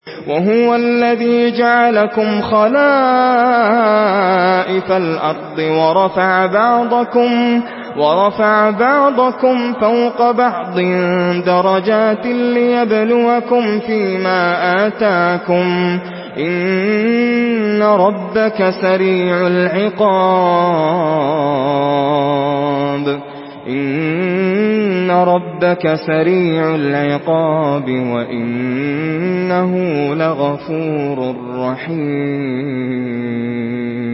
وهو الذي جعلكم خلائف الأرض ورفع بعضكم فوق بعض درجات ليبلوكم فيما آتاكم إن ربك سريع العقاب وإنه لغفور رحيم.